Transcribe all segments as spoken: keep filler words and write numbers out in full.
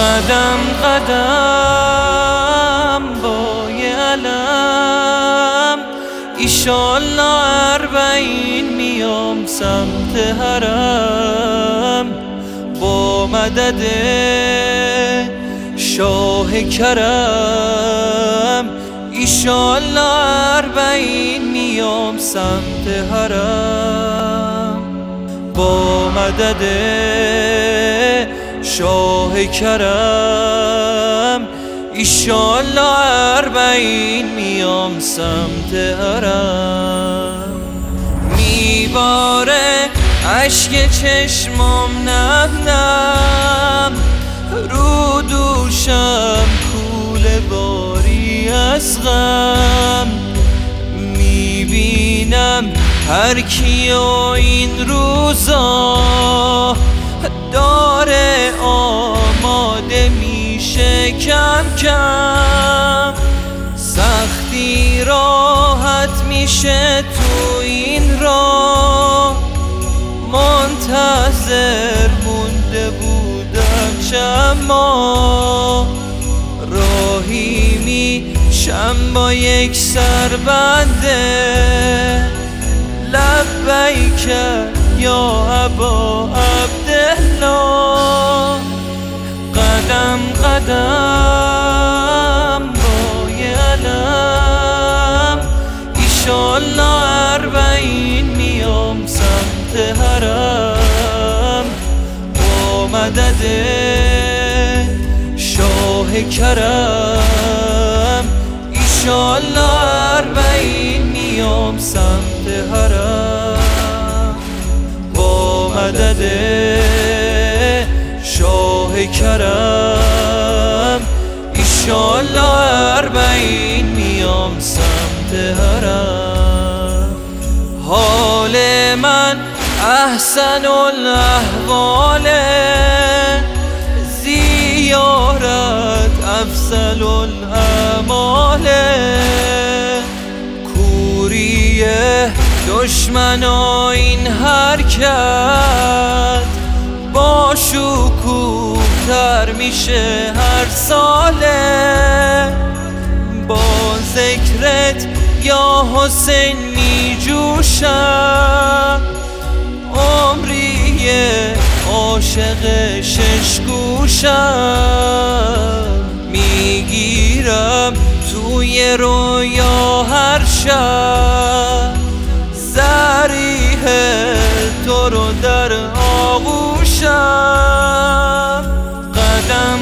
قدم قدم با یه علم ایشالله اربعین میام سمت حرم با مدد شاه کرم. ایشالله اربعین میام سمت حرم با مدد شاه کرم. ایشالله اربعین میام سمت حرم. میباره اشک چشمام نم نم رو دوشم کوله باری از غم. میبینم هر کیو این روزا داره آماده میشه کم کم. سختی راحت میشه تو این راه منتظر مونده بودم چند ماه. راهی میشم با یک سربنده لبیک یا ابا عبدالله. قدم قدم با یه علم ایشالله اربعین میام سمت حرم با مدد شاه کرم. ایشالله اربعین میام سمت حرم با مدد شاه کرم. ایشالله اربعین میام سمت حرم. حال من احسن الاحوال زیارت افضل الاعمال. کوری دشمنا این حرکت با شکوه تر میشه هر ساله. با ذکرت یا حسین می جوشم عمری عاشق شش گوشم. میگیرم توی رویا هر شب ضریح تو رو در آغوشم. قدم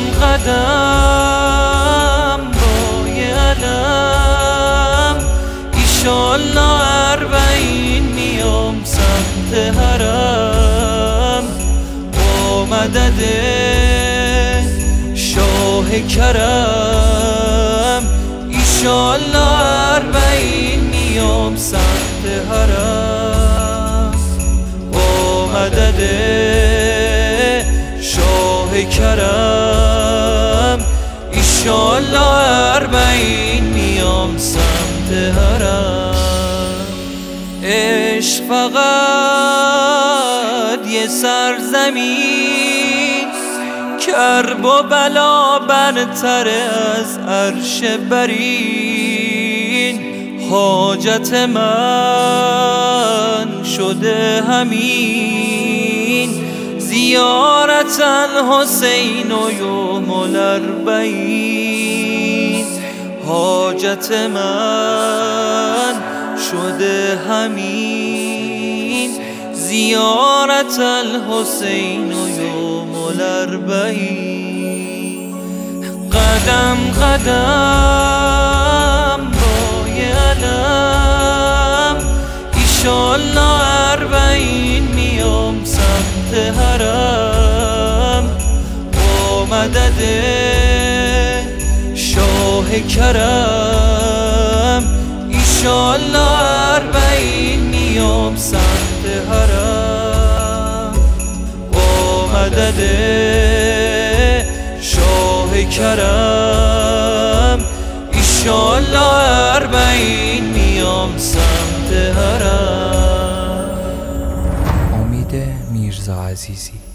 قدم با یه علم ایشالله اربعین میام سمت حرم با مدد شاه کرم. ایشالله اربعین میام سمت حرم با مدد شاه کرم. ایشالله اربعین میام سمت حرم. عشق فقط یه سرزمین کرب و بلا برتر از عرش برین. حاجت من شده همین زیارت الحسین و یوم الاربعین. حاجت من شده همین زیارت الحسین و یوم الاربعین. قدم قدم با یه علم ایشالله اربعین میام سمت حرم با مدد شاه کرم. ایشالله اربعین میام سمت حرم با مدد شاه کرم. ایشالله اربعین میام سمت حرم. امید میرزا عزیزی.